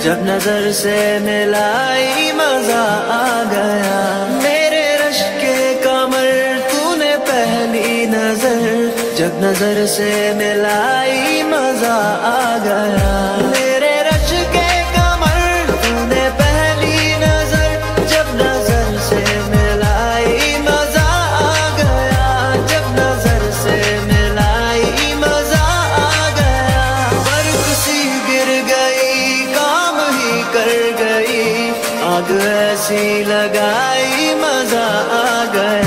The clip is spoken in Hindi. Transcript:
जब नजर से मिलाई मजा आ गया। मेरे रश के कमर तूने पहली नजर, जब नजर से मिलाई मजा आ गया। मेरे रश के कमर तूने पहली नजर, जब नजर से मिलाई मजा आ गया। जब नजर से मिलाई मजा आ गया। बर्फ सी गिर गई, काम ही कर गई, आग ऐसी लगाई मजा आ गया।